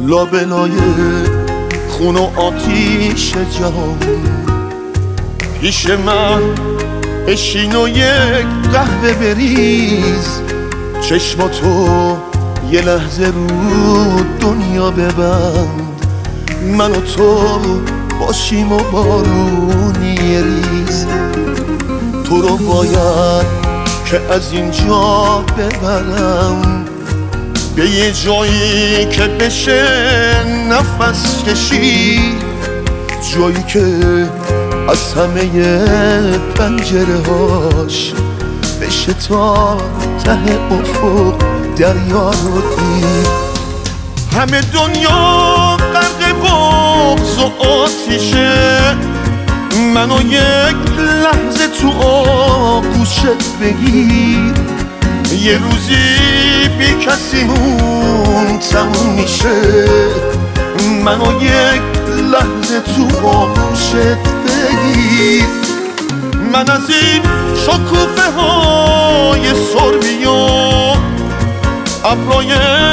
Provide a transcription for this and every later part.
لابلای خون و آتیش جهان پیش من بشین و یک قهوه بریز، چشماتو یه لحظه رو دنیا ببند، من و تو باشیم و بارونی ریز. تو رو باید که از اینجا ببرم به یه جایی که بشه نفس کشید، جایی که از همه پنجره هاش بشه تا ته افق دریا رو دید. همه دنیا غرق بغض و آتیشه، منو یک لحظه تو آغوشت بگیر، یه روزی بی کسیمون تموم میشه، منو یک لحظه تو آغوشت بگیر. من از این شکوفه های سربی و ابرای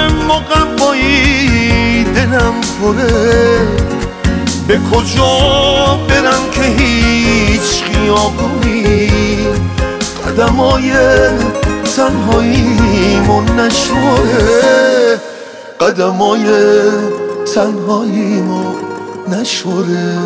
مقوایی دلم پره، به کجا برم که هیچ خیابونی قدمای تنهاییمو نشوره، قدمای تنهاییمو نشوره.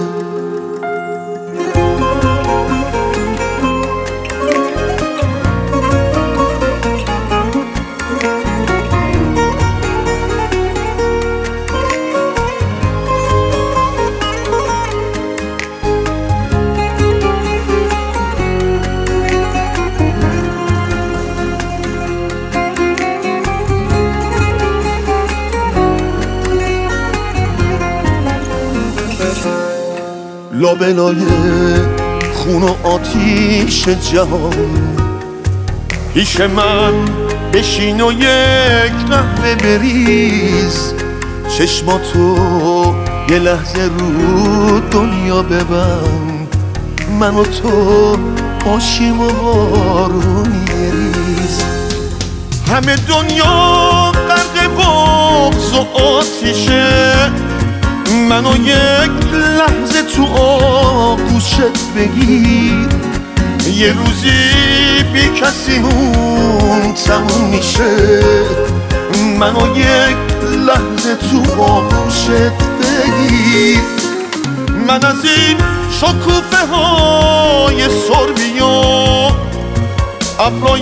لابلای خون و آتیش جهان پیش من بشین و یک قهوه بریز، چشماتو یه لحظه رو دنیا ببند، من و تو باشیم و بارونی ریز. همه دنیا غرق بغض و آتیشه، منو یک لحظه تو آغوشت بگیر، یه روزی بی کسیمون تموم میشه، منو یک لحظه تو آغوشت بگیر. من از این شکوفه های سربی و ابرای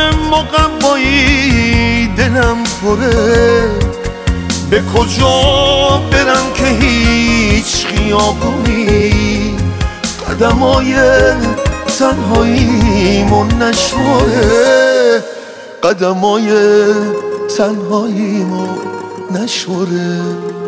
مقوایی دلم پره، به کجا برم که هیچ خیابونی قدمای تنهاییمو نشوره، قدمای تنهاییمو نشوره.